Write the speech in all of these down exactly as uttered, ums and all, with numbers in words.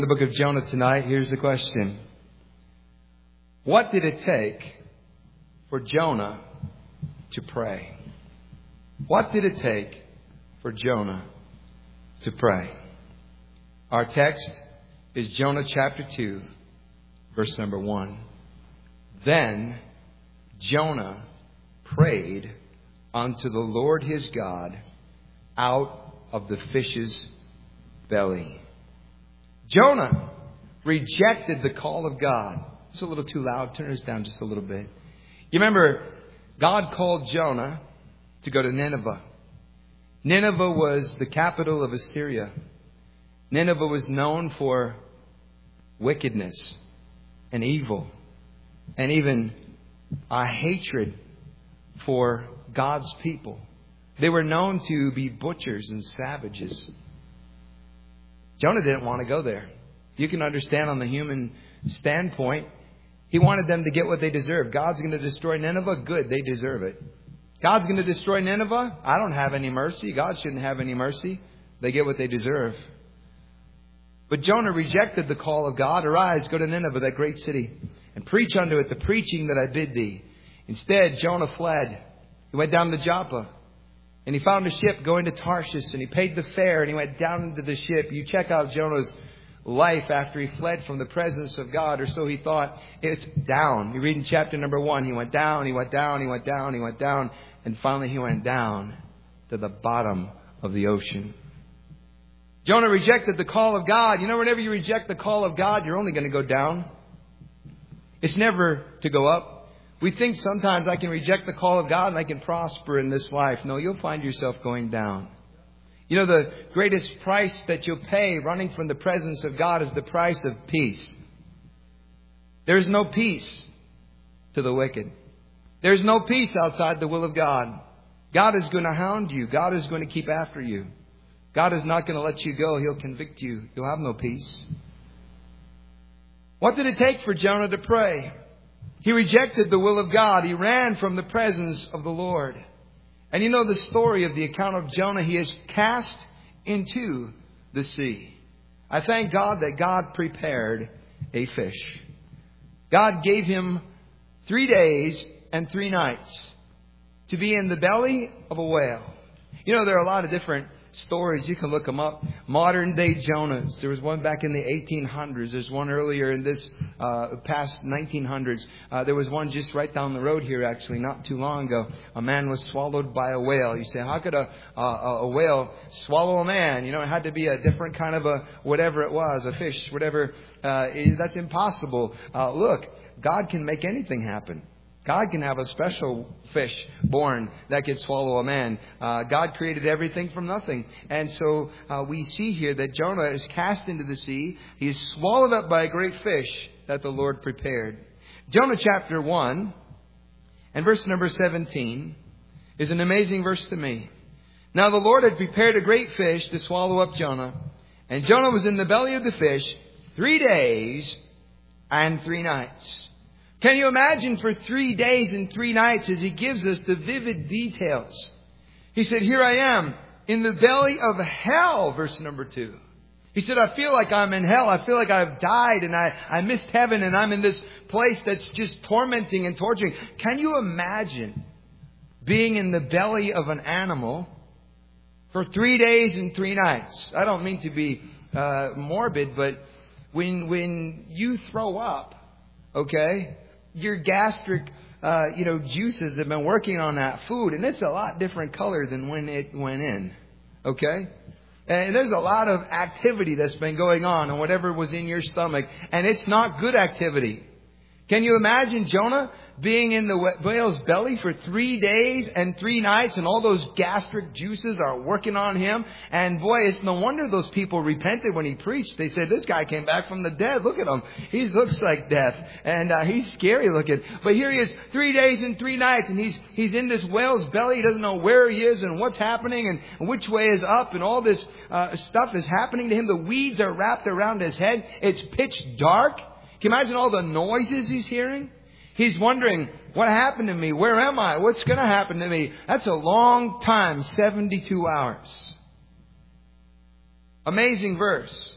The book of Jonah tonight. Here's the question. What did it take for Jonah to pray? What did it take for Jonah to pray? Our text is Jonah chapter two, verse number one. Then Jonah prayed unto the Lord his God out of the fish's belly. Jonah rejected the call of God. It's a little too loud. Turn this down just a little bit. You remember, God called Jonah to go to Nineveh. Nineveh was the capital of Assyria. Nineveh was known for wickedness and evil and even a hatred for God's people. They were known to be butchers and savages. Jonah didn't want to go there. You can understand on the human standpoint, he wanted them to get what they deserve. God's going to destroy Nineveh? Good, they deserve it. God's going to destroy Nineveh? I don't have any mercy. God shouldn't have any mercy. They get what they deserve. But Jonah rejected the call of God. Arise, go to Nineveh, that great city, and preach unto it the preaching that I bid thee. Instead, Jonah fled. He went down to Joppa. And he found a ship going to Tarshish, and he paid the fare, and he went down into the ship. You check out Jonah's life after he fled from the presence of God, or so he thought. It's down. You read in chapter number one, he went down, he went down, he went down, he went down, and finally he went down to the bottom of the ocean. Jonah rejected the call of God. You know, whenever you reject the call of God, you're only going to go down. It's never to go up. We think sometimes I can reject the call of God and I can prosper in this life. No, you'll find yourself going down. You know, the greatest price that you'll pay running from the presence of God is the price of peace. There's no peace to the wicked. There's no peace outside the will of God. God is going to hound you. God is going to keep after you. God is not going to let you go. He'll convict you. You'll have no peace. What did it take for Jonah to pray? He rejected the will of God. He ran from the presence of the Lord. And you know the story of the account of Jonah. He is cast into the sea. I thank God that God prepared a fish. God gave him three days and three nights to be in the belly of a whale. You know, there are a lot of different stories. You can look them up. Modern day Jonahs. There was one back in the eighteen hundreds. There's one earlier in this uh, past nineteen hundreds. Uh, there was one just right down the road here, actually, not too long ago. A man was swallowed by a whale. You say, how could a, a, a whale swallow a man? You know, it had to be a different kind of a whatever it was, a fish, whatever. Uh, that's impossible. Uh, look, God can make anything happen. God can have a special fish born that could swallow a man. Uh, God created everything from nothing. And so uh, we see here that Jonah is cast into the sea. He is swallowed up by a great fish that the Lord prepared. Jonah chapter one and verse number seventeen is an amazing verse to me. Now the Lord had prepared a great fish to swallow up Jonah. And Jonah was in the belly of the fish three days and three nights. Can you imagine for three days and three nights as he gives us the vivid details? He said, here I am in the belly of hell, verse number two. He said, I feel like I'm in hell. I feel like I've died and I, I missed heaven and I'm in this place that's just tormenting and torturing. Can you imagine being in the belly of an animal for three days and three nights? I don't mean to be uh, morbid, but when when you throw up, okay, your gastric, uh, you know, juices have been working on that food, and it's a lot different color than when it went in. Okay, and there's a lot of activity that's been going on, and whatever was in your stomach, and it's not good activity. Can you imagine Jonah being in the whale's belly for three days and three nights, and all those gastric juices are working on him? And boy, it's no wonder those people repented when he preached. They said, this guy came back from the dead. Look at him. He looks like death. And uh, he's scary looking. But here he is, three days and three nights, and he's he's in this whale's belly. He doesn't know where he is and what's happening and which way is up, and all this uh, stuff is happening to him. The weeds are wrapped around his head. It's pitch dark. Can you imagine all the noises he's hearing? He's wondering, what happened to me? Where am I? What's going to happen to me? That's a long time, seventy-two hours. Amazing verse.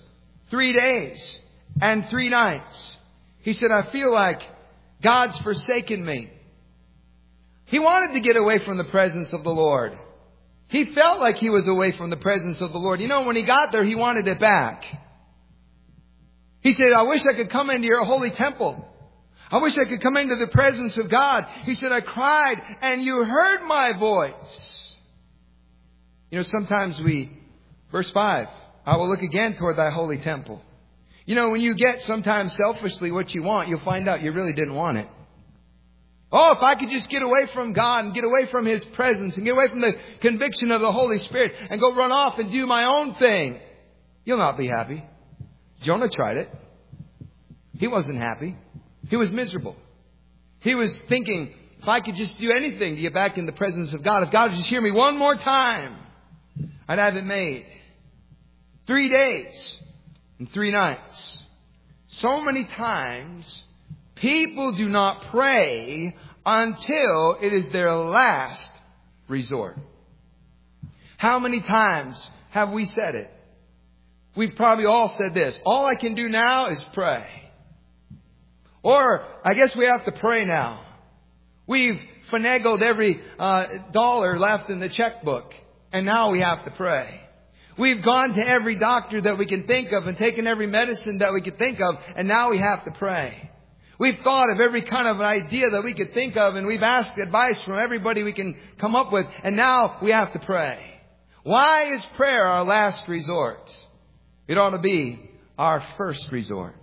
three days and three nights. He said, I feel like God's forsaken me. He wanted to get away from the presence of the Lord. He felt like he was away from the presence of the Lord. You know, when he got there, he wanted it back. He said, I wish I could come into your holy temple. I wish I could come into the presence of God. He said, I cried and you heard my voice. You know, sometimes we, verse five, I will look again toward thy holy temple. You know, when you get sometimes selfishly what you want, you'll find out you really didn't want it. Oh, if I could just get away from God and get away from His presence and get away from the conviction of the Holy Spirit and go run off and do my own thing, you'll not be happy. Jonah tried it. He wasn't happy. He was miserable. He was thinking, if I could just do anything to get back in the presence of God, if God would just hear me one more time, I'd have it made. Three days and three nights. So many times, people do not pray until it is their last resort. How many times have we said it? We've probably all said this. All I can do now is pray. Or, I guess we have to pray now. We've finagled every uh, dollar left in the checkbook. And now we have to pray. We've gone to every doctor that we can think of and taken every medicine that we could think of. And now we have to pray. We've thought of every kind of idea that we could think of. And we've asked advice from everybody we can come up with. And now we have to pray. Why is prayer our last resort? It ought to be our first resort.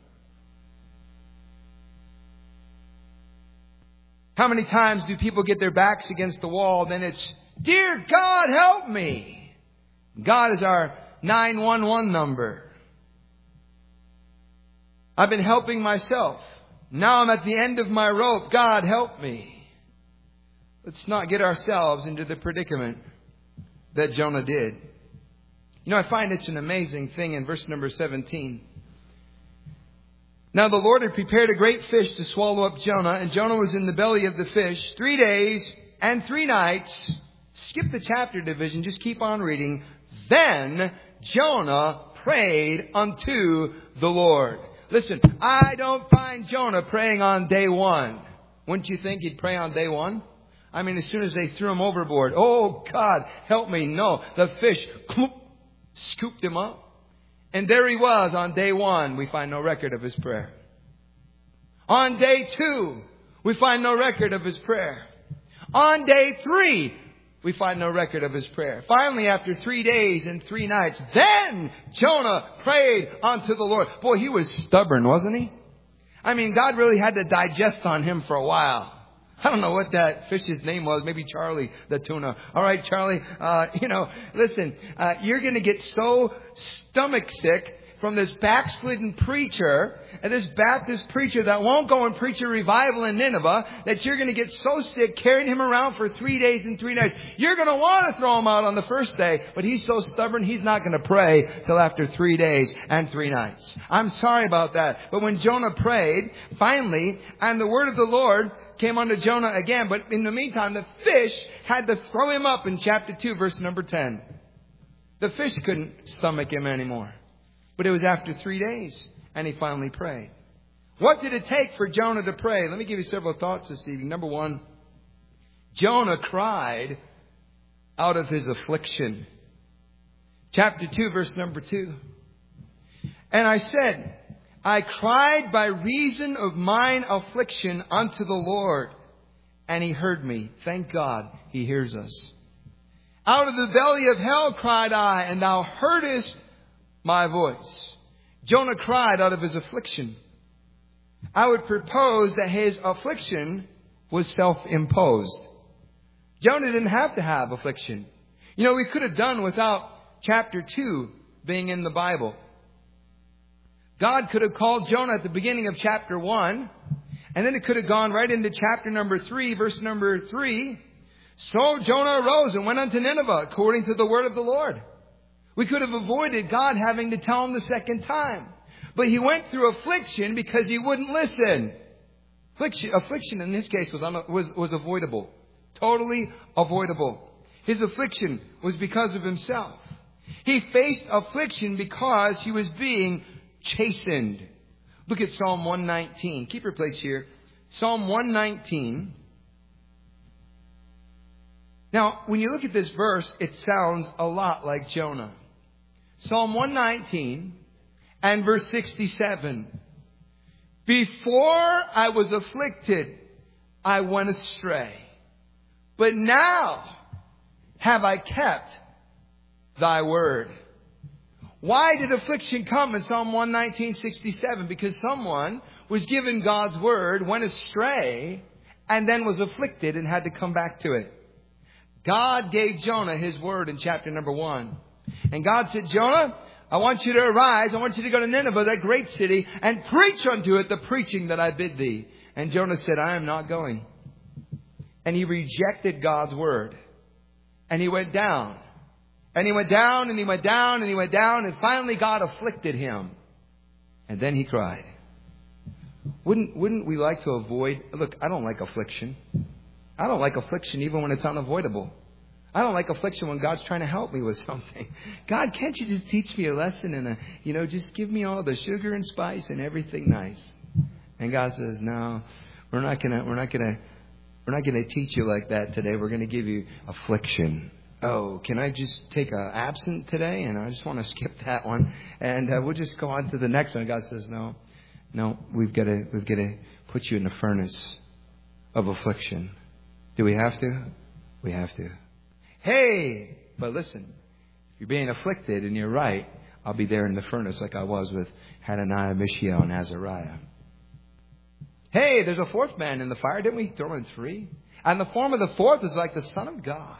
How many times do people get their backs against the wall? Then it's, dear God, help me. God is our nine one one number. I've been helping myself. Now I'm at the end of my rope. God, help me. Let's not get ourselves into the predicament that Jonah did. You know, I find it's an amazing thing in verse number seventeen. Now the Lord had prepared a great fish to swallow up Jonah, and Jonah was in the belly of the fish three days and three nights. Skip the chapter division, just keep on reading. Then Jonah prayed unto the Lord. Listen, I don't find Jonah praying on day one. Wouldn't you think he'd pray on day one? I mean, as soon as they threw him overboard, oh God, help me. No, the fish scooped him up. And there he was on day one. We find no record of his prayer. On day two, we find no record of his prayer. On day three, we find no record of his prayer. Finally, after three days and three nights, then Jonah prayed unto the Lord. Boy, he was stubborn, wasn't he? I mean, God really had to digest on him for a while. I don't know what that fish's name was. Maybe Charlie the tuna. All right, Charlie, uh, you know, listen, uh, you're going to get so stomach sick from this backslidden preacher and this Baptist preacher that won't go and preach a revival in Nineveh that you're going to get so sick carrying him around for three days and three nights. You're going to want to throw him out on the first day, but he's so stubborn he's not going to pray till after three days and three nights. I'm sorry about that. But when Jonah prayed, finally, and the word of the Lord came unto Jonah again, but in the meantime, the fish had to throw him up in chapter two, verse number ten. The fish couldn't stomach him anymore. But it was after three days, and he finally prayed. What did it take for Jonah to pray? Let me give you several thoughts this evening. Number one, Jonah cried out of his affliction. Chapter two, verse number two. And I said, I cried by reason of mine affliction unto the Lord, and He heard me. Thank God He hears us. Out of the belly of hell cried I, and Thou heardest my voice. Jonah cried out of his affliction. I would propose that his affliction was self-imposed. Jonah didn't have to have affliction. You know, we could have done without chapter two being in the Bible. God could have called Jonah at the beginning of chapter one, and then it could have gone right into chapter number three, verse number three. So Jonah arose and went unto Nineveh according to the word of the Lord. We could have avoided God having to tell him the second time. But he went through affliction because he wouldn't listen. Affliction, affliction in this case was, un, was, was avoidable. Totally avoidable. His affliction was because of himself. He faced affliction because he was being chastened. Look at Psalm one nineteen. Keep your place here. Psalm one nineteen. Now, when you look at this verse, it sounds a lot like Jonah. Psalm one nineteen and verse sixty-seven. Before I was afflicted, I went astray. But now have I kept thy word. Why did affliction come in Psalm one nineteen, sixty-seven? Because someone was given God's word, went astray, and then was afflicted and had to come back to it. God gave Jonah his word in chapter number one. And God said, Jonah, I want you to arise. I want you to go to Nineveh, that great city, and preach unto it the preaching that I bid thee. And Jonah said, I am not going. And he rejected God's word. And he went down. And he went down, and he went down, and he went down, and finally God afflicted him. And then he cried. Wouldn't, wouldn't we like to avoid... Look, I don't like affliction. I don't like affliction even when it's unavoidable. I don't like affliction when God's trying to help me with something. God, can't you just teach me a lesson and a, you know, just give me all the sugar and spice and everything nice? And God says, no, we're not gonna, we're not gonna, we're not gonna teach you like that today. We're gonna give you affliction. Oh, can I just take a absent today? And I just want to skip that one, and uh, we'll just go on to the next one. God says, no, no, we've got to, we've got to put you in the furnace of affliction. Do we have to? We have to. Hey, but listen, if you're being afflicted and you're right, I'll be there in the furnace like I was with Hananiah, Mishael, and Azariah. Hey, there's a fourth man in the fire. Didn't we throw in three? And the form of the fourth is like the Son of God.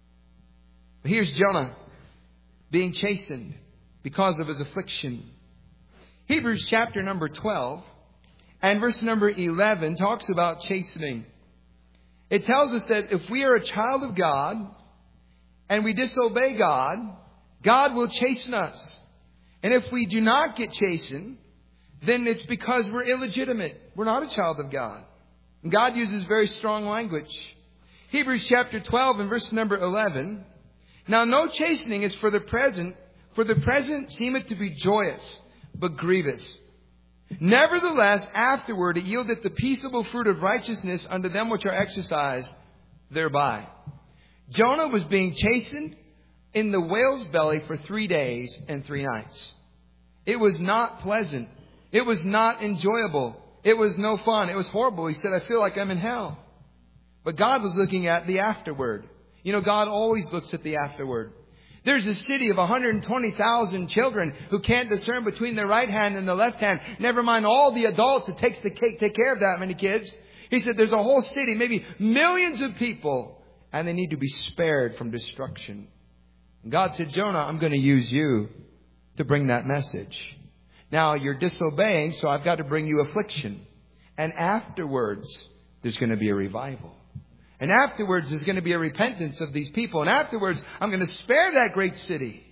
But here's Jonah being chastened because of his affliction. Hebrews chapter number twelve and verse number eleven talks about chastening. It tells us that if we are a child of God and we disobey God, God will chasten us. And if we do not get chastened, then it's because we're illegitimate. We're not a child of God. And God uses very strong language. Hebrews chapter twelve and verse number eleven. Now no chastening is for the present, for the present seemeth to be joyous, but grievous. Nevertheless, afterward it yieldeth the peaceable fruit of righteousness unto them which are exercised thereby. Jonah was being chastened in the whale's belly for three days and three nights. It was not pleasant. It was not enjoyable. It was no fun. It was horrible. He said, I feel like I'm in hell. But God was looking at the afterward. You know, God always looks at the afterward. There's a city of one hundred twenty thousand children who can't discern between their right hand and the left hand. Never mind all the adults it takes to take care of that many kids. He said there's a whole city, maybe millions of people, and they need to be spared from destruction. And God said, Jonah, I'm going to use you to bring that message. Now you're disobeying, so I've got to bring you affliction. And afterwards, there's going to be a revival. And afterwards, there's going to be a repentance of these people. And afterwards, I'm going to spare that great city.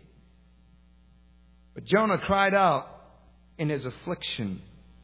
But Jonah cried out in his affliction.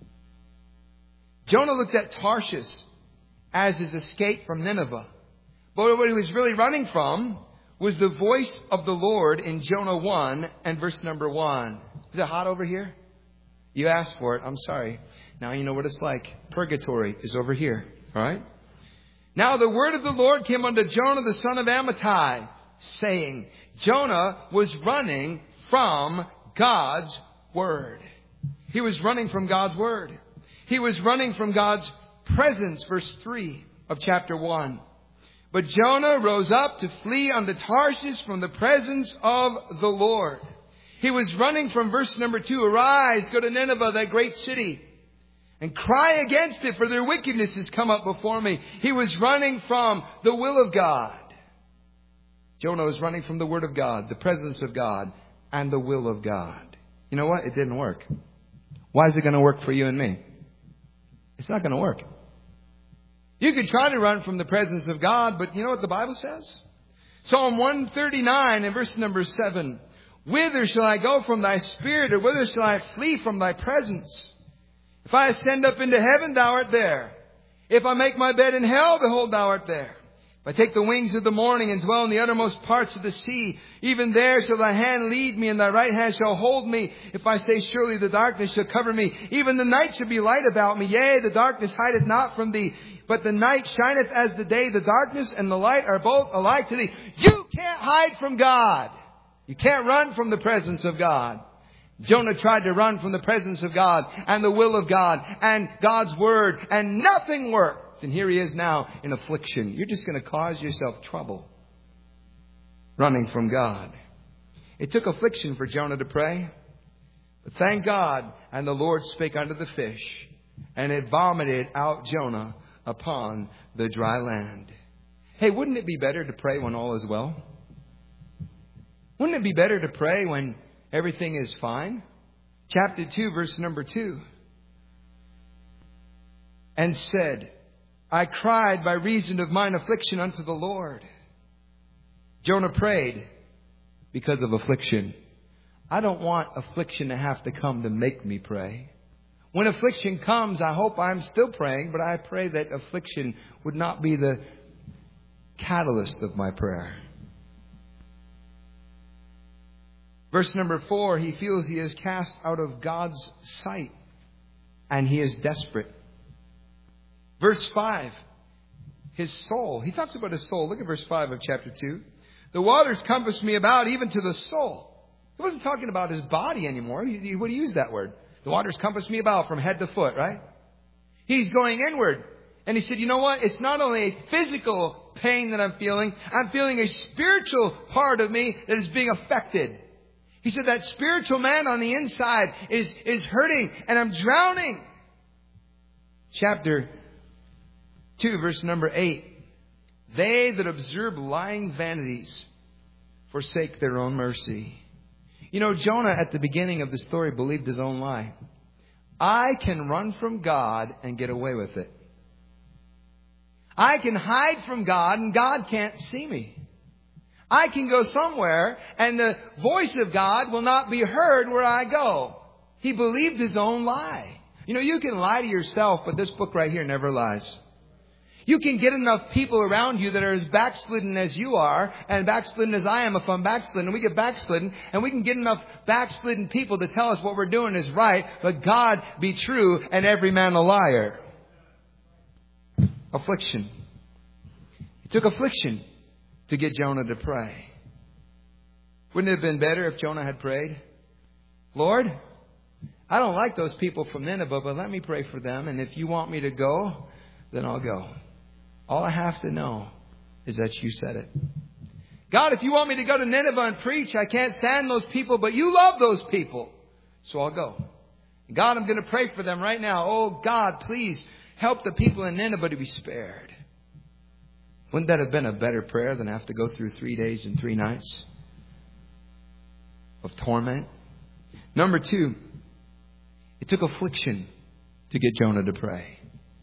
Jonah looked at Tarshish as his escape from Nineveh. But what he was really running from was the voice of the Lord in Jonah one and verse number one. Is it hot over here? You asked for it. I'm sorry. Now you know what it's like. Purgatory is over here. All right? Now the word of the Lord came unto Jonah the son of Amittai, saying, Jonah was running from God's word. He was running from God's word. He was running from God's presence, verse three of chapter one. But Jonah rose up to flee unto Tarshish from the presence of the Lord. He was running from verse number two, arise, go to Nineveh, that great city, and cry against it, for their wickedness has come up before me. He was running from the will of God. Jonah was running from the word of God, the presence of God, and the will of God. You know what? It didn't work. Why is it going to work for you and me? It's not going to work. You could try to run from the presence of God, but you know what the Bible says? Psalm one thirty-nine and verse number seven. Whither shall I go from thy spirit, or whither shall I flee from thy presence? If I ascend up into heaven, thou art there. If I make my bed in hell, behold, thou art there. If I take the wings of the morning and dwell in the uttermost parts of the sea, even there shall thy hand lead me, and thy right hand shall hold me. If I say, surely the darkness shall cover me, even the night shall be light about me. Yea, the darkness hideth not from thee, but the night shineth as the day. The darkness and the light are both alike to thee. You can't hide from God. You can't run from the presence of God. Jonah tried to run from the presence of God and the will of God and God's word, and nothing worked. And here he is now in affliction. You're just going to cause yourself trouble running from God. It took affliction for Jonah to pray. But thank God, and the Lord spake unto the fish, and it vomited out Jonah upon the dry land. Hey, wouldn't it be better to pray when all is well? Wouldn't it be better to pray when everything is fine? Chapter two, verse number two. And said, I cried by reason of mine affliction unto the Lord. Jonah prayed because of affliction. I don't want affliction to have to come to make me pray. When affliction comes, I hope I'm still praying, but I pray that affliction would not be the catalyst of my prayer. Verse number four, he feels he is cast out of God's sight, and he is desperate. Verse five, his soul. He talks about his soul. Look at verse five of chapter two. The waters compass me about, even to the soul. He wasn't talking about his body anymore. He, he would use that word. The waters compass me about from head to foot, right? He's going inward. And he said, you know what? It's not only a physical pain that I'm feeling. I'm feeling a spiritual part of me that is being affected. He said that spiritual man on the inside is, is hurting, and I'm drowning. Chapter two, verse number eight. They that observe lying vanities forsake their own mercy. You know, Jonah at the beginning of the story believed his own lie. I can run from God and get away with it. I can hide from God and God can't see me. I can go somewhere and the voice of God will not be heard where I go. He believed his own lie. You know, you can lie to yourself, but this book right here never lies. You can get enough people around you that are as backslidden as you are, and backslidden as I am if I'm backslidden. And we get backslidden, and we can get enough backslidden people to tell us what we're doing is right, but God be true and every man a liar. Affliction. It took affliction to get Jonah to pray. Wouldn't it have been better if Jonah had prayed, Lord, I don't like those people from Nineveh, but let me pray for them, and if you want me to go, then I'll go. All I have to know is that you said it. God, if you want me to go to Nineveh and preach, I can't stand those people, but you love those people. So I'll go. God, I'm going to pray for them right now. Oh, God, please help the people in Nineveh to be spared. Wouldn't that have been a better prayer than have to go through three days and three nights of torment? Number two, it took affliction to get Jonah to pray.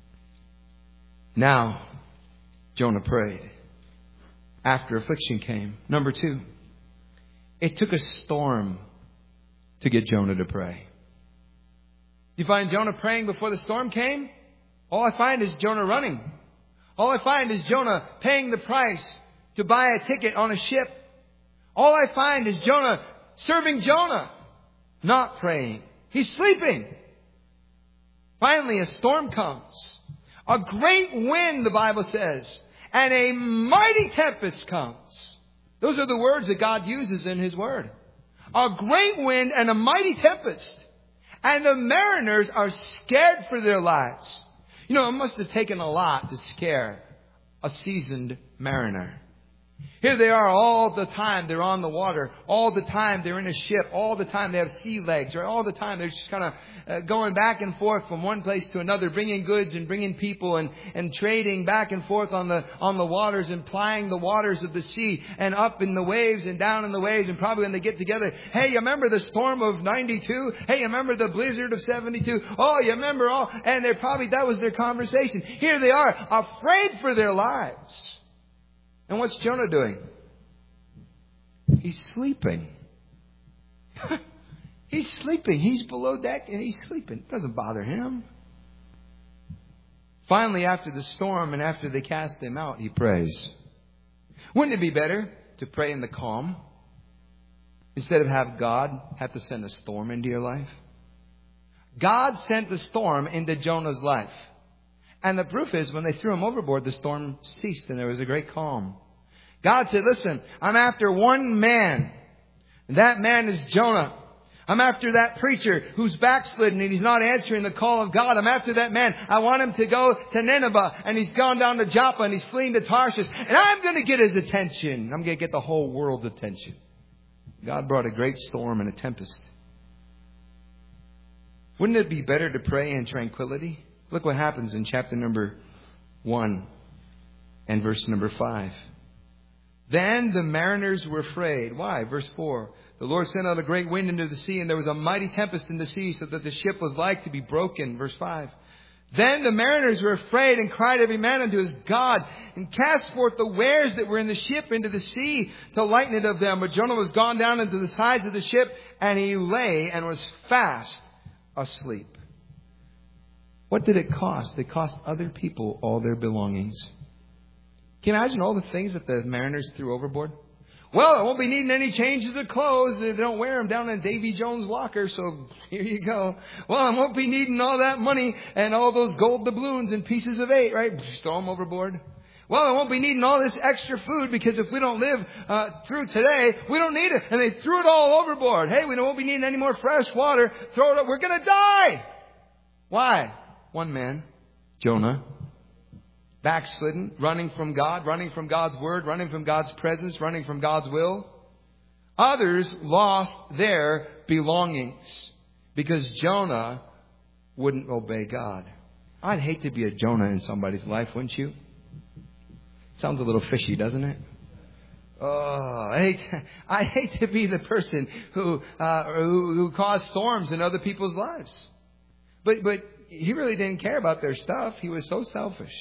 Now, Jonah prayed. After affliction came. Number two, it took a storm to get Jonah to pray. You find Jonah praying before the storm came? All I find is Jonah running. All I find is Jonah paying the price to buy a ticket on a ship. All I find is Jonah serving Jonah, not praying. He's sleeping. Finally, a storm comes. A great wind, the Bible says, and a mighty tempest comes. Those are the words that God uses in His Word. A great wind and a mighty tempest. And the mariners are scared for their lives. You know, it must have taken a lot to scare a seasoned mariner. Here they are all the time. They're on the water. All the time they're in a ship. All the time they have sea legs. Right? All the time they're just kind of uh, going back and forth from one place to another, bringing goods and bringing people and, and trading back and forth on the on the waters and plying the waters of the sea and up in the waves and down in the waves. And probably when they get together, hey, you remember the storm of ninety-two? Hey, you remember the blizzard of seventy-two? Oh, you remember all? And they're probably, that was their conversation. Here they are, afraid for their lives. And what's Jonah doing? He's sleeping. He's sleeping. He's below deck and he's sleeping. It doesn't bother him. Finally, after the storm and after they cast him out, he prays. Wouldn't it be better to pray in the calm instead of have God have to send a storm into your life? God sent the storm into Jonah's life. And the proof is when they threw him overboard, the storm ceased and there was a great calm. God said, listen, I'm after one man. And that man is Jonah. I'm after that preacher who's backslidden and he's not answering the call of God. I'm after that man. I want him to go to Nineveh and he's gone down to Joppa and he's fleeing to Tarshish. And I'm going to get his attention. I'm going to get the whole world's attention. God brought a great storm and a tempest. Wouldn't it be better to pray in tranquility? Look what happens in chapter number one and verse number five. Then the mariners were afraid. Why? Verse four. The Lord sent out a great wind into the sea, and there was a mighty tempest in the sea, so that the ship was like to be broken. Verse five. Then the mariners were afraid and cried every man unto his God, and cast forth the wares that were in the ship into the sea to lighten it of them. But Jonah was gone down into the sides of the ship, and he lay and was fast asleep. What did it cost? It cost other people all their belongings. Can you imagine all the things that the mariners threw overboard? Well, I won't be needing any changes of clothes. They don't wear them down in Davy Jones' locker, so here you go. Well, I won't be needing all that money and all those gold doubloons and pieces of eight, right? Throw them overboard. Well, I won't be needing all this extra food because if we don't live uh, through today, we don't need it. And they threw it all overboard. Hey, we won't be needing any more fresh water. Throw it up. We're going to die. Why? One man, Jonah, backslidden, running from God, running from God's word, running from God's presence, running from God's will. Others lost their belongings because Jonah wouldn't obey God. I'd hate to be a Jonah in somebody's life, wouldn't you? Sounds a little fishy, doesn't it? Oh, I hate, I hate to be the person who, uh, who who caused storms in other people's lives. But but he really didn't care about their stuff. He was so selfish.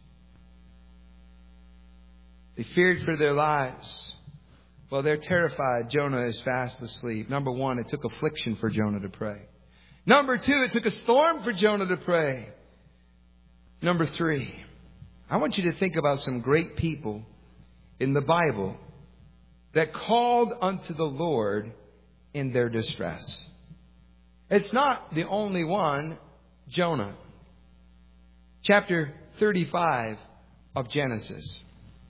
They feared for their lives. Well, they're terrified. Jonah is fast asleep. Number one, it took affliction for Jonah to pray. Number two, it took a storm for Jonah to pray. Number three, I want you to think about some great people in the Bible that called unto the Lord in their distress. It's not the only one, Jonah. Chapter thirty-five of Genesis.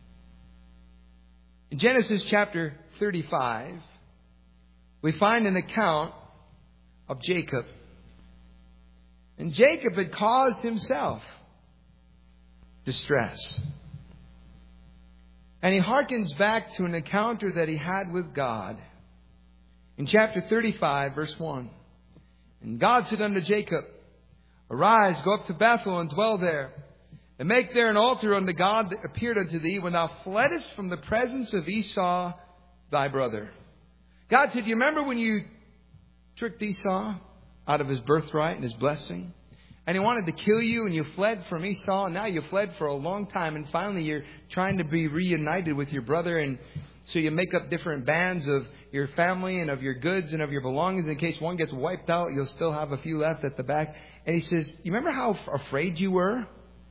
In Genesis chapter thirty-five, we find an account of Jacob. And Jacob had caused himself distress. And he hearkens back to an encounter that he had with God. In chapter thirty-five, verse one. And God said unto Jacob, Arise, go up to Bethel and dwell there. And make there an altar unto God that appeared unto thee when thou fleddest from the presence of Esau thy brother. God said, do you remember when you tricked Esau out of his birthright and his blessing? And he wanted to kill you and you fled from Esau. And now you fled for a long time. And finally you're trying to be reunited with your brother. And so you make up different bands of your family and of your goods and of your belongings. In case one gets wiped out, you'll still have a few left at the back. And he says, you remember how afraid you were?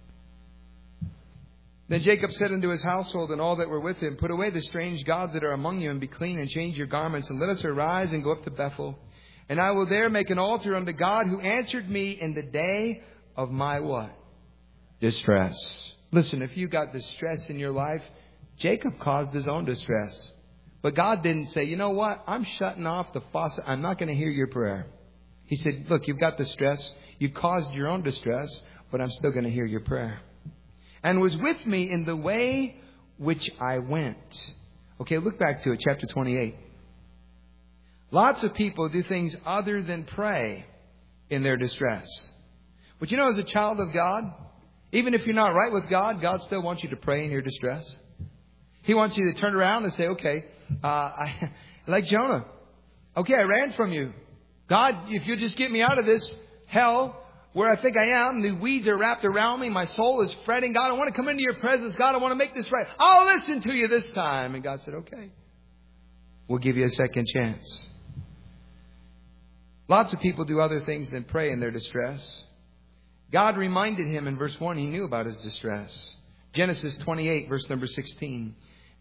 Then Jacob said unto his household and all that were with him, Put away the strange gods that are among you, and be clean, and change your garments, and let us arise and go up to Bethel. And I will there make an altar unto God, who answered me in the day of my what? Distress. Listen, if you got distress in your life, Jacob caused his own distress. But God didn't say, you know what? I'm shutting off the faucet. I'm not going to hear your prayer. He said, look, you've got distress. You caused your own distress, but I'm still going to hear your prayer. And was with me in the way which I went. Okay, look back to it, chapter twenty-eight. Lots of people do things other than pray in their distress. But you know, as a child of God, even if you're not right with God, God still wants you to pray in your distress. He wants you to turn around and say, okay, uh, I, like Jonah. Okay, I ran from you. God, if you'll just get me out of this hell where I think I am, the weeds are wrapped around me, my soul is fretting. God, I want to come into your presence. God, I want to make this right. I'll listen to you this time. And God said, okay, we'll give you a second chance. Lots of people do other things than pray in their distress. God reminded him in verse one, he knew about his distress. Genesis twenty-eight, verse number sixteen.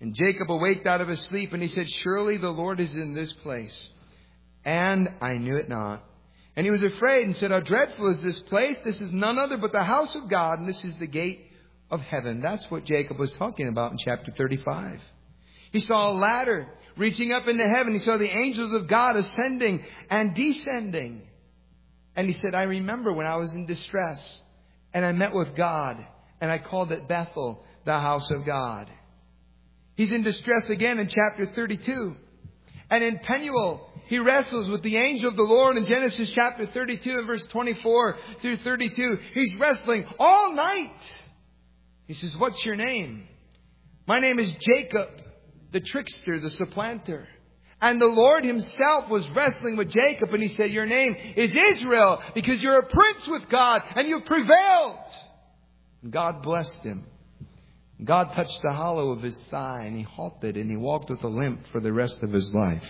And Jacob awaked out of his sleep, and he said, surely the Lord is in this place. And I knew it not. And he was afraid and said, how dreadful is this place? This is none other but the house of God, and this is the gate of heaven. That's what Jacob was talking about in chapter thirty-five. He saw a ladder reaching up into heaven. He saw the angels of God ascending and descending. And he said, I remember when I was in distress and I met with God and I called it Bethel, the house of God. He's in distress again in chapter thirty-two. And in Penuel, he wrestles with the angel of the Lord in Genesis chapter thirty-two and verse twenty-four through thirty-two. He's wrestling all night. He says, what's your name? My name is Jacob, the trickster, the supplanter. And the Lord himself was wrestling with Jacob, and he said, your name is Israel because you're a prince with God and you've prevailed. And God blessed him. God touched the hollow of his thigh, and he halted, and he walked with a limp for the rest of his life.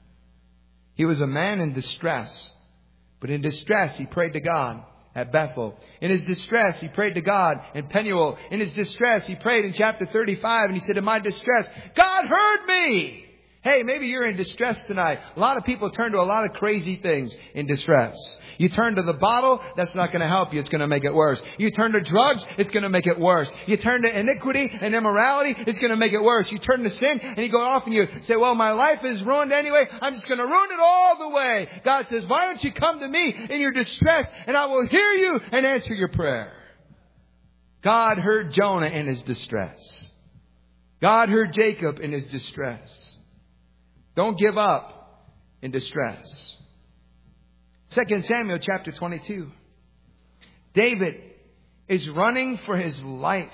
He was a man in distress, but in distress he prayed to God at Bethel. In his distress he prayed to God in Penuel. In his distress he prayed in chapter thirty-five, and he said, in my distress, God heard me. Hey, maybe you're in distress tonight. A lot of people turn to a lot of crazy things in distress. You turn to the bottle, that's not going to help you. It's going to make it worse. You turn to drugs, it's going to make it worse. You turn to iniquity and immorality, it's going to make it worse. You turn to sin and you go off and you say, well, my life is ruined anyway. I'm just going to ruin it all the way. God says, why don't you come to me in your distress and I will hear you and answer your prayer. God heard Jonah in his distress. God heard Jacob in his distress. Don't give up in distress. Second Samuel chapter twenty-two. David is running for his life.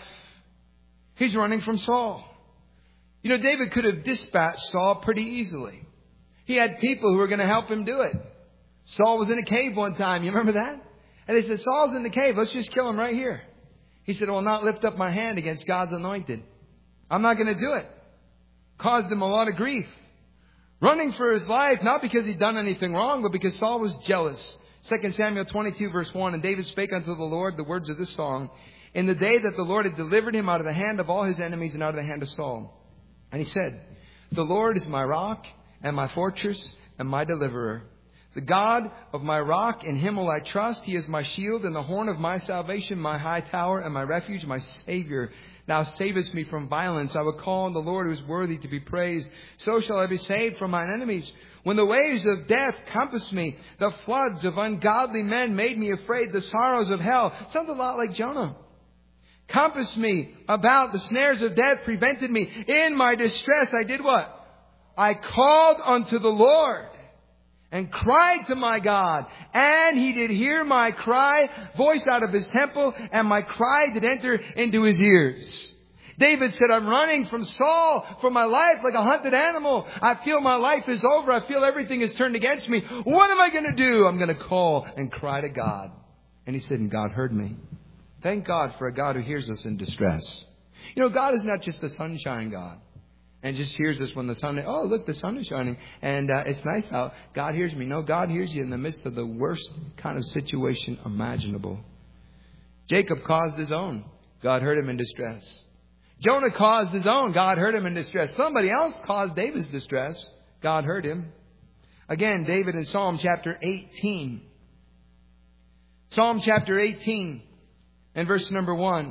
He's running from Saul. You know, David could have dispatched Saul pretty easily. He had people who were going to help him do it. Saul was in a cave one time. You remember that? And they said, Saul's in the cave. Let's just kill him right here. He said, I will not lift up my hand against God's anointed. I'm not going to do it. Caused him a lot of grief. Running for his life, not because he'd done anything wrong, but because Saul was jealous. Second Samuel twenty-two verse one, and David spake unto the Lord the words of this song, in the day that the Lord had delivered him out of the hand of all his enemies and out of the hand of Saul. And he said, the Lord is my rock and my fortress and my deliverer. The God of my rock, in him will I trust. He is my shield and the horn of my salvation, my high tower and my refuge, my Savior. Thou savest me from violence. I will call on the Lord who is worthy to be praised. So shall I be saved from mine enemies. When the waves of death compassed me, the floods of ungodly men made me afraid. The sorrows of hell. Sounds a lot like Jonah. Compassed me about. The snares of death prevented me. In my distress I did what? I called unto the Lord and cried to my God, and he did hear my cry, voice out of his temple, and my cry did enter into his ears. David said, I'm running from Saul for my life like a hunted animal. I feel my life is over. I feel everything is turned against me. What am I going to do? I'm going to call and cry to God. And he said, and God heard me. Thank God for a God who hears us in distress. You know, God is not just the sunshine God. And just hears us when the sun, oh, look, the sun is shining. And uh, it's nice out. God hears me. No, God hears you in the midst of the worst kind of situation imaginable. Jacob caused his own. God heard him in distress. Jonah caused his own. God heard him in distress. Somebody else caused David's distress. God heard him. Again, David in Psalm chapter eighteen. Psalm chapter eighteen and verse number one.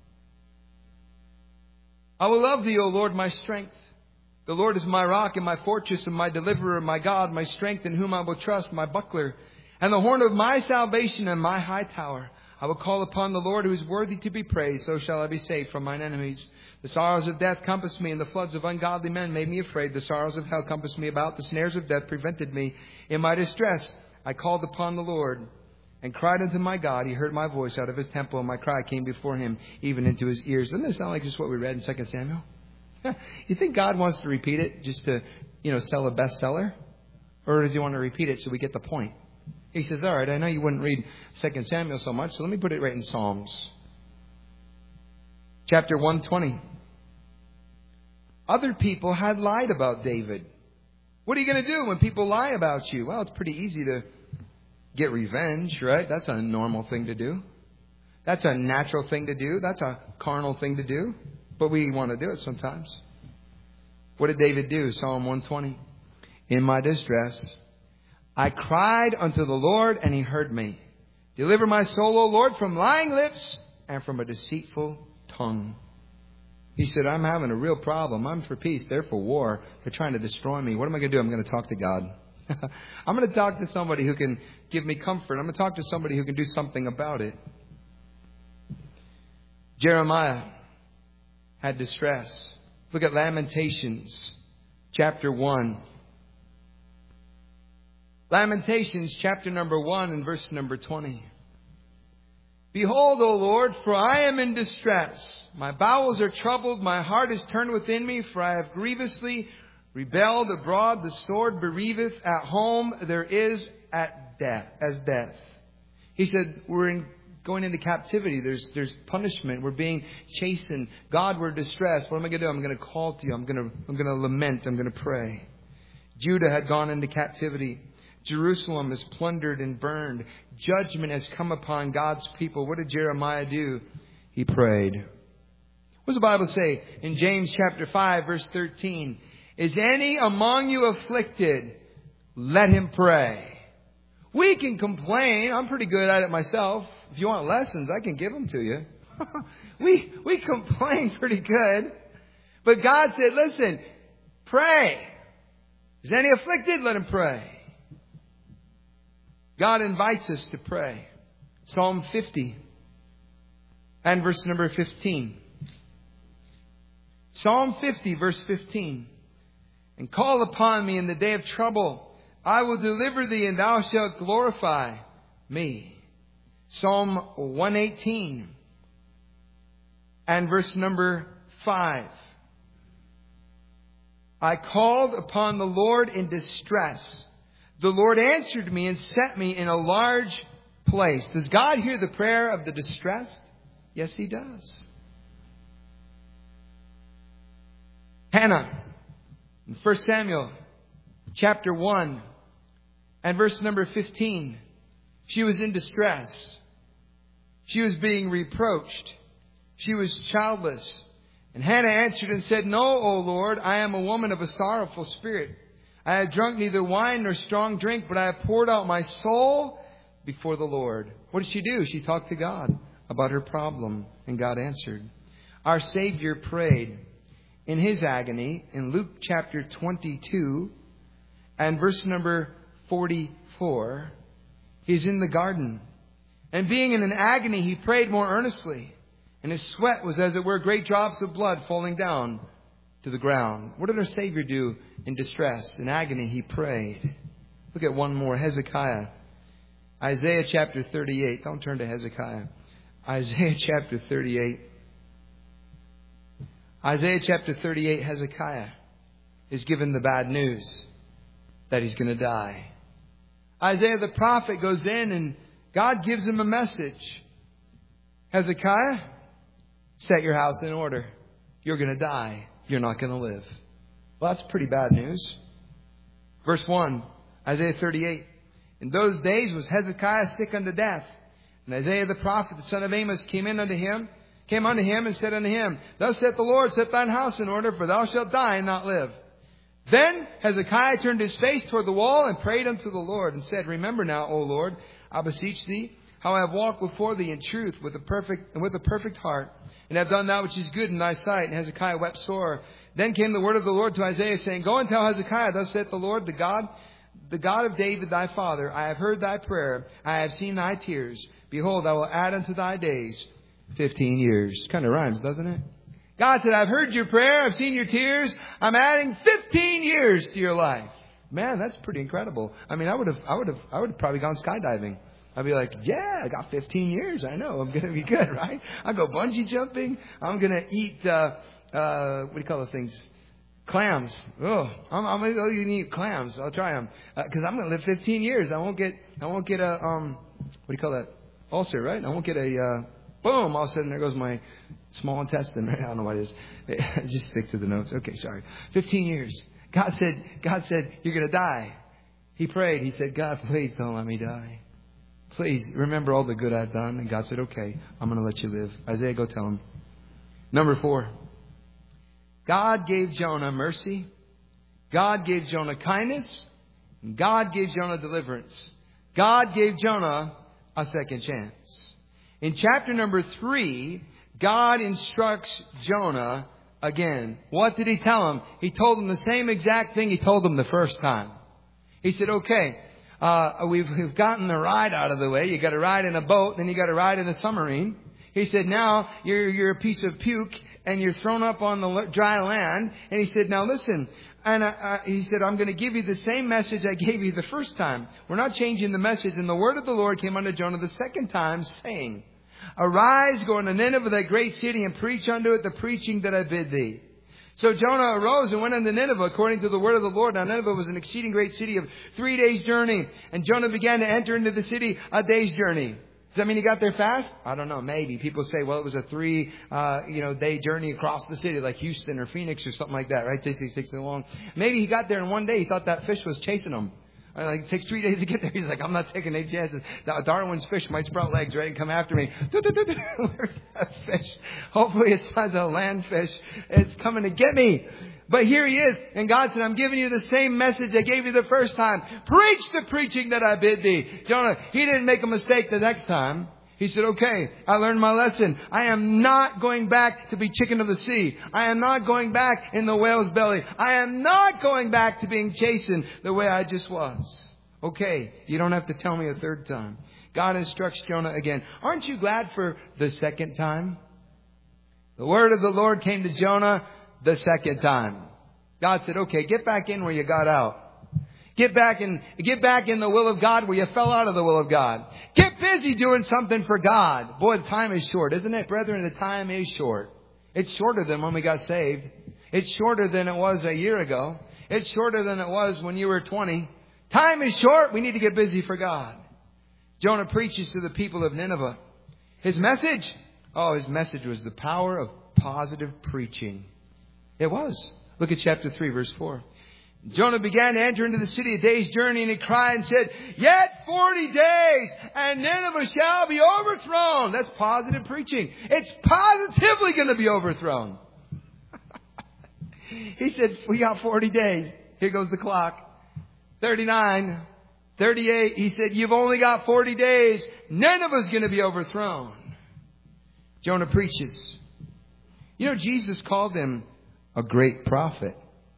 I will love thee, O Lord, my strength. The Lord is my rock and my fortress and my deliverer, my God, my strength in whom I will trust, my buckler, and the horn of my salvation and my high tower. I will call upon the Lord who is worthy to be praised. So shall I be saved from mine enemies. The sorrows of death compassed me, and the floods of ungodly men made me afraid. The sorrows of hell compassed me about. The snares of death prevented me. In my distress, I called upon the Lord and cried unto my God. He heard my voice out of his temple, and my cry came before him, even into his ears. Doesn't this sound like just what we read in Second Samuel? You think God wants to repeat it just to, you know, sell a bestseller? Or does he want to repeat it so we get the point? He says, all right, I know you wouldn't read Second Samuel so much, so let me put it right in Psalms. Chapter one twenty. Other people had lied about David. What are you going to do when people lie about you? Well, it's pretty easy to get revenge, right? That's a normal thing to do. That's a natural thing to do. That's a carnal thing to do. But we want to do it sometimes. What did David do? Psalm one twenty. In my distress, I cried unto the Lord, and He heard me. Deliver my soul, O Lord, from lying lips and from a deceitful tongue. He said, I'm having a real problem. I'm for peace. They're for war. They're trying to destroy me. What am I going to do? I'm going to talk to God. I'm going to talk to somebody who can give me comfort. I'm going to talk to somebody who can do something about it. Jeremiah had distress. Look at Lamentations, chapter one. Lamentations, chapter number one, and verse number twenty. Behold, O Lord, for I am in distress. My bowels are troubled. My heart is turned within me, for I have grievously rebelled. Abroad the sword bereaveth. At home there is at death, as death. He said, we're in, going into captivity. There's, there's punishment. We're being chastened. God, we're distressed. What am I going to do? I'm going to call to you. I'm going to, I'm going to lament. I'm going to pray. Judah had gone into captivity. Jerusalem is plundered and burned. Judgment has come upon God's people. What did Jeremiah do? He prayed. What does the Bible say in James chapter five, verse thirteen? Is any among you afflicted? Let him pray. We can complain. I'm pretty good at it myself. If you want lessons, I can give them to you. we, we complain pretty good. But God said, listen, pray. Is any afflicted? Let him pray. God invites us to pray. Psalm fifty and verse number fifteen. Psalm fifty, verse fifteen. And call upon me in the day of trouble. I will deliver thee, and thou shalt glorify me. Psalm one eighteen and verse number five. I called upon the Lord in distress. The Lord answered me and set me in a large place. Does God hear the prayer of the distressed? Yes, He does. Hannah, in First Samuel chapter one and verse number fifteen. She was in distress. She was being reproached. She was childless. And Hannah answered and said, No, O Lord, I am a woman of a sorrowful spirit. I have drunk neither wine nor strong drink, but I have poured out my soul before the Lord. What did she do? She talked to God about her problem, and God answered. Our Savior prayed in His agony in Luke chapter twenty-two and verse number forty-four. He's in the garden, and being in an agony, He prayed more earnestly, and His sweat was as it were great drops of blood falling down to the ground. What did our Savior do in distress, in agony? He prayed. Look at one more. Hezekiah. Isaiah chapter thirty-eight. Don't turn to Hezekiah. Isaiah chapter thirty-eight. Isaiah chapter thirty-eight, Hezekiah is given the bad news that he's going to die. Isaiah the prophet goes in and God gives him a message. Hezekiah, set your house in order. You're going to die. You're not going to live. Well, that's pretty bad news. Verse one, Isaiah thirty-eight. In those days was Hezekiah sick unto death. And Isaiah the prophet, the son of Amos, came in unto him, came unto him and said unto him, Thus saith the Lord, set thine house in order, for thou shalt die and not live. Then Hezekiah turned his face toward the wall and prayed unto the Lord and said, Remember now, O Lord, I beseech thee, how I have walked before thee in truth with a perfect and with a perfect heart, and have done that which is good in thy sight. And Hezekiah wept sore. Then came the word of the Lord to Isaiah, saying, Go and tell Hezekiah, Thus saith the Lord, the God, the God of David thy father, I have heard thy prayer, I have seen thy tears. Behold, I will add unto thy days fifteen years. Kind of rhymes, doesn't it? God said, I've heard your prayer, I've seen your tears, I'm adding fifteen years to your life. Man, that's pretty incredible. I mean, I would have, I would have, I would have probably gone skydiving. I'd be like, yeah, I got fifteen years. I know I'm going to be good, right? I'll go bungee jumping. I'm going to eat, uh, uh, what do you call those things? Clams. Oh, I'm, I'm going to eat clams. I'll try them. Uh, cause I'm going to live fifteen years. I won't get, I won't get a, um, what do you call that? Ulcer, right? I won't get a, uh, boom, all of a sudden there goes my small intestine. Right? I don't know what it is. Just stick to the notes. Okay, sorry. fifteen years. God said, God said, you're going to die. He prayed. He said, God, please don't let me die. Please remember all the good I've done. And God said, okay, I'm going to let you live. Isaiah, go tell him. Number four. God gave Jonah mercy God gave Jonah kindness. And God gave Jonah deliverance. God gave Jonah a second chance. In chapter number three, God instructs Jonah again. What did He tell him? He told him the same exact thing He told him the first time. He said, okay, uh, we've, we've gotten the ride out of the way. You got to ride in a boat, then you got to ride in a submarine. He said, now you're, you're a piece of puke and you're thrown up on the dry land. And he said, now listen. And uh, uh, he said, I'm going to give you the same message I gave you the first time. We're not changing the message. And the word of the Lord came unto Jonah the second time, saying, Arise, go unto Nineveh, that great city, and preach unto it the preaching that I bid thee. So Jonah arose and went unto Nineveh according to the word of the Lord. Now Nineveh was an exceeding great city of three days' journey. And Jonah began to enter into the city a day's journey. Does that mean he got there fast? I don't know. Maybe. People say, well, it was a three, uh, you know, day journey across the city, like Houston or Phoenix or something like that, right? Takes takes so long. Maybe he got there in one day. He thought that fish was chasing him. Like, it takes three days to get there. He's like, I'm not taking any chances. Darwin's fish might sprout legs, right, and come after me. Where's that fish? Hopefully it's not a land fish. It's coming to get me. But here he is. And God said, I'm giving you the same message I gave you the first time. Preach the preaching that I bid thee. Jonah, he didn't make a mistake the next time. He said, okay, I learned my lesson. I am not going back to be chicken of the sea. I am not going back in the whale's belly. I am not going back to being chastened the way I just was. Okay, you don't have to tell me a third time. God instructs Jonah again. Aren't you glad for the second time? The word of the Lord came to Jonah the second time. God said, okay, get back in where you got out. Get back in, get back in the will of God where you fell out of the will of God. Get busy doing something for God. Boy, the time is short, isn't it, brethren? The time is short. It's shorter than when we got saved. It's shorter than it was a year ago. It's shorter than it was when you were twenty. Time is short. We need to get busy for God. Jonah preaches to the people of Nineveh. His message? Oh, his message was the power of positive preaching. It was. Look at chapter three, verse four. Jonah began to enter into the city a day's journey, and he cried and said, Yet forty days, and Nineveh shall be overthrown. That's positive preaching. It's positively going to be overthrown. He said, we got forty days. Here goes the clock. thirty-nine, thirty-eight. He said, you've only got forty days. Nineveh's going to be overthrown. Jonah preaches. You know, Jesus called him a great prophet.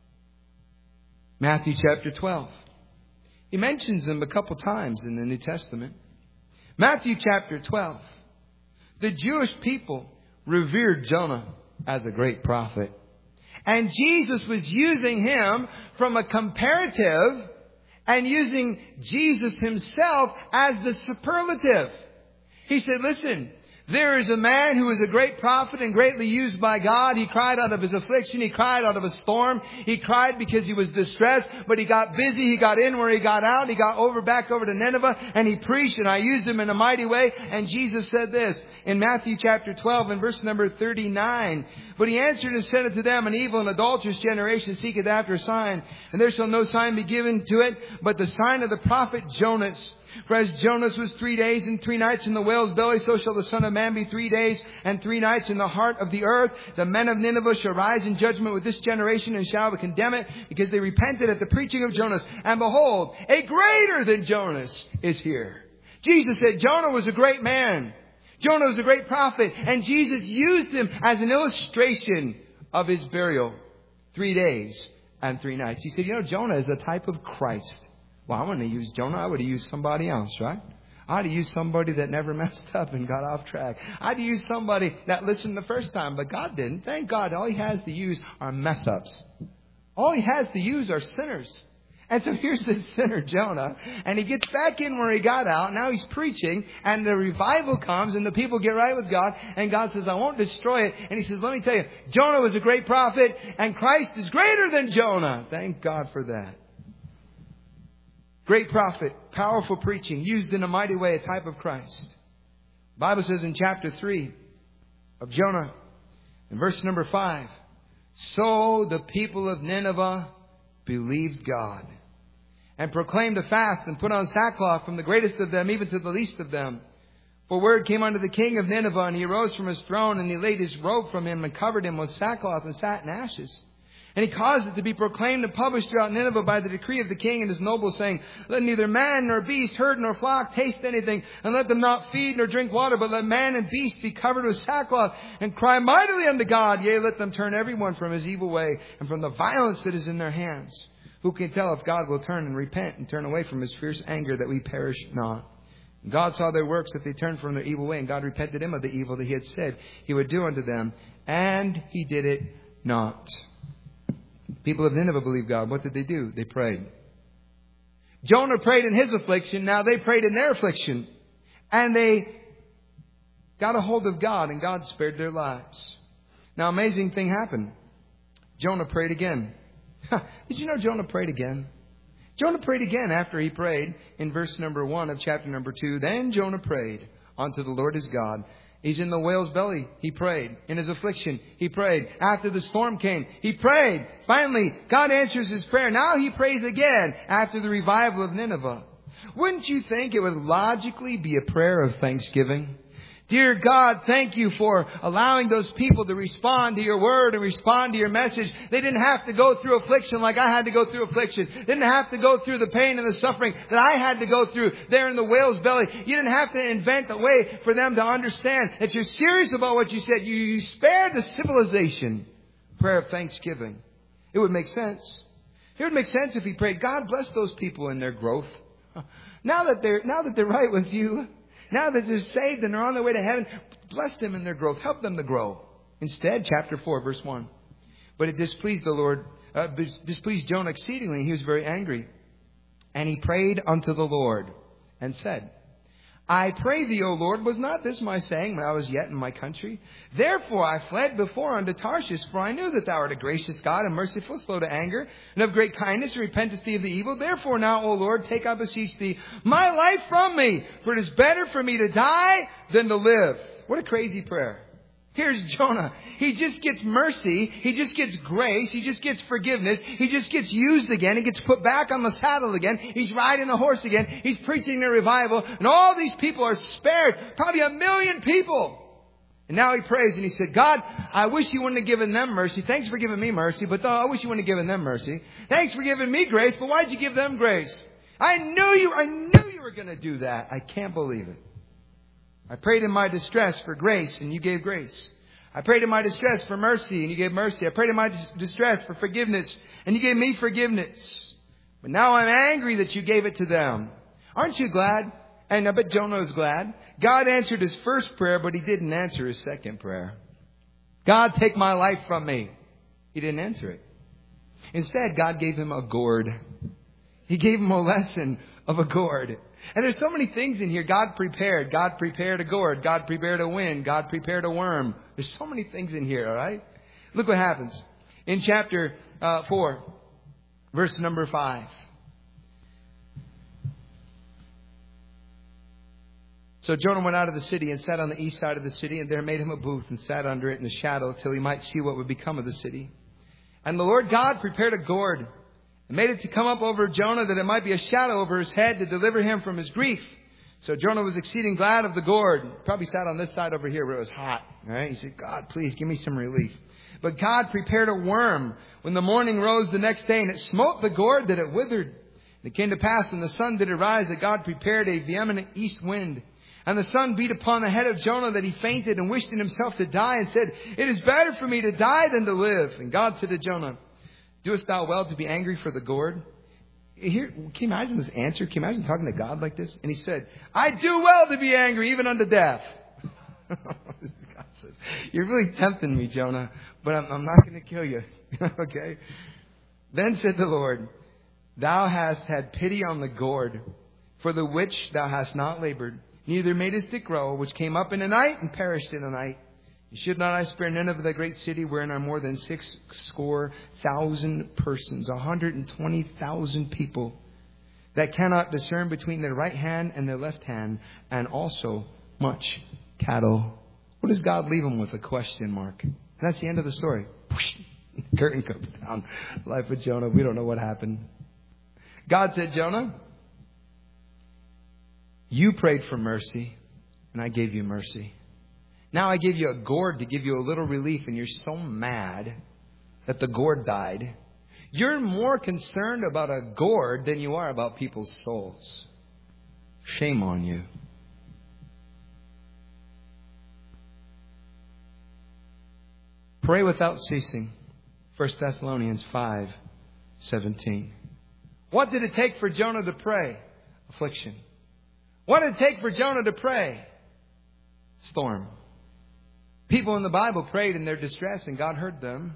Matthew chapter twelve. He mentions him a couple times in the New Testament. Matthew chapter twelve. The Jewish people revered Jonah as a great prophet. And Jesus was using him from a comparative and using Jesus himself as the superlative. He said, listen, there is a man who is a great prophet and greatly used by God. He cried out of his affliction. He cried out of a storm. He cried because he was distressed, but he got busy. He got in where he got out. He got over back over to Nineveh and he preached, and I used him in a mighty way. And Jesus said this in Matthew chapter twelve and verse number thirty-nine. But he answered and said unto them, An evil and adulterous generation seeketh after a sign, and there shall no sign be given to it, but the sign of the prophet Jonas. For as Jonas was three days and three nights in the whale's belly, so shall the Son of Man be three days and three nights in the heart of the earth. The men of Nineveh shall rise in judgment with this generation and shall condemn it, because they repented at the preaching of Jonas. And behold, a greater than Jonas is here. Jesus said Jonah was a great man. Jonah was a great prophet. And Jesus used him as an illustration of his burial. Three days and three nights. He said, you know, Jonah is a type of Christ. Well, I wouldn't have used Jonah. I would have used somebody else, right? I'd have used somebody that never messed up and got off track. I'd have used somebody that listened the first time, but God didn't. Thank God. All he has to use are mess ups. All he has to use are sinners. And so here's this sinner, Jonah, and he gets back in where he got out. Now he's preaching, and the revival comes, and the people get right with God, and God says, I won't destroy it. And he says, let me tell you, Jonah was a great prophet, and Christ is greater than Jonah. Thank God for that. Great prophet, powerful preaching, used in a mighty way, a type of Christ. The Bible says in chapter three of Jonah, in verse number five, So the people of Nineveh believed God, and proclaimed a fast, and put on sackcloth, from the greatest of them even to the least of them. For word came unto the king of Nineveh, and he arose from his throne, and he laid his robe from him, and covered him with sackcloth, and sat in ashes. And he caused it to be proclaimed and published throughout Nineveh by the decree of the king and his nobles, saying, let neither man nor beast, herd nor flock taste anything, and let them not feed nor drink water, but let man and beast be covered with sackcloth, and cry mightily unto God. Yea, let them turn every one from his evil way, and from the violence that is in their hands. Who can tell if God will turn and repent and turn away from his fierce anger, that we perish not? And God saw their works, that they turned from their evil way, and God repented him of the evil that he had said he would do unto them, and he did it not. People of Nineveh believed God. What did they do? They prayed. Jonah prayed in his affliction. Now they prayed in their affliction. And they got a hold of God, and God spared their lives. Now, amazing thing happened. Jonah prayed again. Did you know Jonah prayed again? Jonah prayed again after he prayed in verse number one of chapter number two. Then Jonah prayed unto the Lord his God. He's in the whale's belly. He prayed. In his affliction, he prayed. After the storm came, he prayed. Finally, God answers his prayer. Now he prays again after the revival of Nineveh. Wouldn't you think it would logically be a prayer of thanksgiving? Dear God, thank you for allowing those people to respond to your word and respond to your message. They didn't have to go through affliction like I had to go through affliction. They didn't have to go through the pain and the suffering that I had to go through there in the whale's belly. You didn't have to invent a way for them to understand that you're serious about what you said. You, you spared the civilization. Prayer of thanksgiving. It would make sense. It would make sense if he prayed, God bless those people in their growth. Now that they're, now that they're right with you. Now that they're saved and they're on their way to heaven, bless them in their growth. Help them to grow. Instead, chapter four, verse one. But it displeased the Lord, uh, displeased Jonah exceedingly. He was very angry. And he prayed unto the Lord and said, I pray thee, O Lord, was not this my saying when I was yet in my country? Therefore I fled before unto Tarshish, for I knew that thou art a gracious God and merciful, slow to anger, and of great kindness, and repentest thee of the evil. Therefore now, O Lord, take, I beseech thee, my life from me, for it is better for me to die than to live. What a crazy prayer. Here's Jonah. He just gets mercy. He just gets grace. He just gets forgiveness. He just gets used again. He gets put back on the saddle again. He's riding a horse again. He's preaching the revival. And all these people are spared. Probably a million people. And now he prays and he said, God, I wish you wouldn't have given them mercy. Thanks for giving me mercy. But I wish you wouldn't have given them mercy. Thanks for giving me grace. But why'd you give them grace? I knew you, I knew you were going to do that. I can't believe it. I prayed in my distress for grace, and you gave grace. I prayed in my distress for mercy, and you gave mercy. I prayed in my distress for forgiveness, and you gave me forgiveness. But now I'm angry that you gave it to them. Aren't you glad? And I bet Jonah was glad. God answered his first prayer, but he didn't answer his second prayer. God, take my life from me. He didn't answer it. Instead, God gave him a gourd. He gave him a lesson of a gourd. And there's so many things in here. God prepared. God prepared a gourd. God prepared a wind. God prepared a worm. There's so many things in here, all right? Look what happens. In chapter uh, four, verse number five. So Jonah went out of the city and sat on the east side of the city, and there made him a booth and sat under it in the shadow till he might see what would become of the city. And the Lord God prepared a gourd and made it to come up over Jonah, that it might be a shadow over his head to deliver him from his grief. So Jonah was exceeding glad of the gourd. Probably sat on this side over here where it was hot. All right? He said, God, please give me some relief. But God prepared a worm when the morning rose the next day, and it smote the gourd that it withered. And it came to pass when the sun did arise that God prepared a vehement east wind. And the sun beat upon the head of Jonah that he fainted and wished in himself to die, and said, it is better for me to die than to live. And God said to Jonah, doest thou well to be angry for the gourd? Here, can you imagine this answer? Can you imagine talking to God like this? And he said, I do well to be angry, even unto death. God says, you're really tempting me, Jonah, but I'm, I'm not going to kill you. Okay? Then said the Lord, thou hast had pity on the gourd, for the which thou hast not labored, neither madest it grow, which came up in a night and perished in a night. Should not I spare Nineveh, the great city, wherein are more than six score thousand persons, a hundred and twenty thousand people, that cannot discern between their right hand and their left hand, and also much cattle? What does God leave them with? A question mark. And that's the end of the story. Curtain comes down. Life of Jonah. We don't know what happened. God said, Jonah, you prayed for mercy, and I gave you mercy. Now I give you a gourd to give you a little relief, and you're so mad that the gourd died. You're more concerned about a gourd than you are about people's souls. Shame on you. Pray without ceasing. First Thessalonians five seventeen. What did it take for Jonah to pray? Affliction. What did it take for Jonah to pray? Storm. People in the Bible prayed in their distress and God heard them.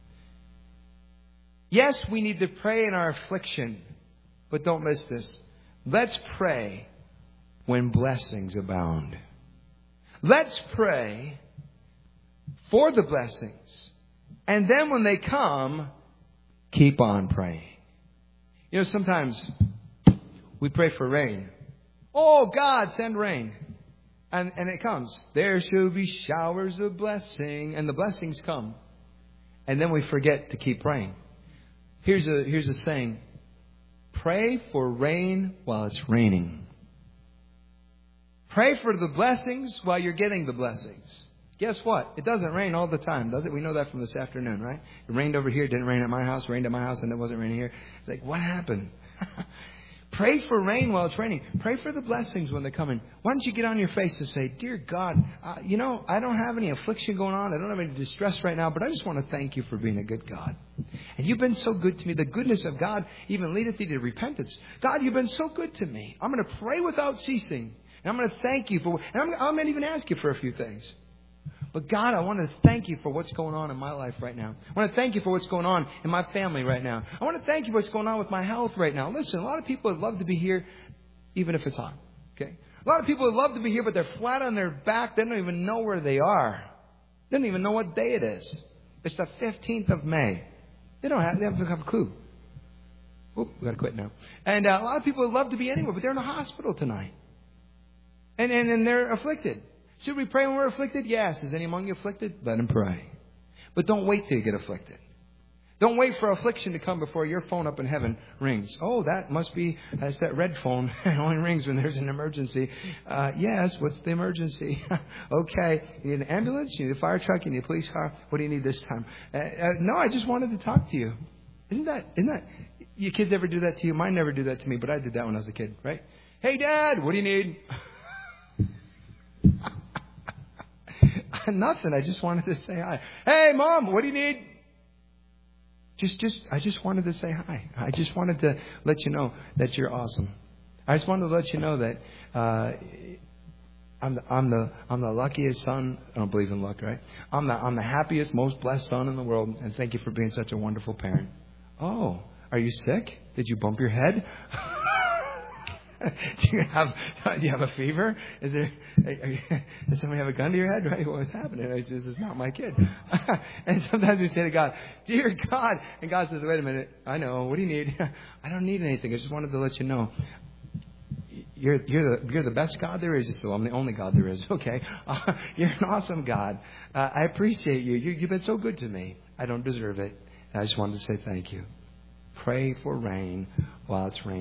Yes, we need to pray in our affliction, but don't miss this. Let's pray when blessings abound. Let's pray for the blessings. And then when they come, keep on praying. You know, sometimes we pray for rain. Oh, God, send rain. And, and it comes. There shall be showers of blessing. And the blessings come. And then we forget to keep praying. Here's a, here's a saying. Pray for rain while it's raining. Pray for the blessings while you're getting the blessings. Guess what? It doesn't rain all the time, does it? We know that from this afternoon, right? It rained over here, didn't rain at my house, rained at my house, and it wasn't raining here. It's like, what happened? Pray for rain while it's raining. Pray for the blessings when they're coming. Why don't you get on your face and say, Dear God, uh, you know, I don't have any affliction going on. I don't have any distress right now, but I just want to thank you for being a good God. And you've been so good to me. The goodness of God even leadeth thee to repentance. God, you've been so good to me. I'm going to pray without ceasing. And I'm going to thank you for, and I'm, I'm going to even ask you for a few things. But God, I want to thank you for what's going on in my life right now. I want to thank you for what's going on in my family right now. I want to thank you for what's going on with my health right now. Listen, a lot of people would love to be here, even if it's hot. Okay? A lot of people would love to be here, but they're flat on their back. They don't even know where they are. They don't even know what day it is. It's the fifteenth of May. They don't have, they don't have a clue. Oop, we got to quit now. And uh, a lot of people would love to be anywhere, but they're in the hospital tonight. And, and, and they're afflicted. Should we pray when we're afflicted? Yes. Is any among you afflicted? Let him pray. But don't wait till you get afflicted. Don't wait for affliction to come before your phone up in heaven rings. Oh, that must be, that's that red phone. It only rings when there's an emergency. Uh, yes, what's the emergency? Okay. You need an ambulance? You need a fire truck? You need a police car? What do you need this time? Uh, uh, no, I just wanted to talk to you. Isn't that, isn't that, your kids ever do that to you? Mine never do that to me, but I did that when I was a kid, right? Hey, Dad, what do you need? Nothing. I just wanted to say hi. Hey, Mom, what do you need? Just, just, I just wanted to say hi. I just wanted to let you know that you're awesome. I just wanted to let you know that uh, I'm the, I'm the, I'm the luckiest son. I don't believe in luck, right? I'm the, I'm the happiest, most blessed son in the world. And thank you for being such a wonderful parent. Oh, are you sick? Did you bump your head? Do you have do you have a fever? Is there? Are you, does somebody have a gun to your head? Right? What's happening? I say, this is not my kid. And sometimes we say to God, "Dear God," and God says, "Wait a minute. I know. What do you need? I don't need anything. I just wanted to let you know. You're you're the you're the best God there is. So I'm the only God there is. Okay? Uh, you're an awesome God. Uh, I appreciate you. you. You've been so good to me. I don't deserve it. I just wanted to say thank you. Pray for rain while it's raining."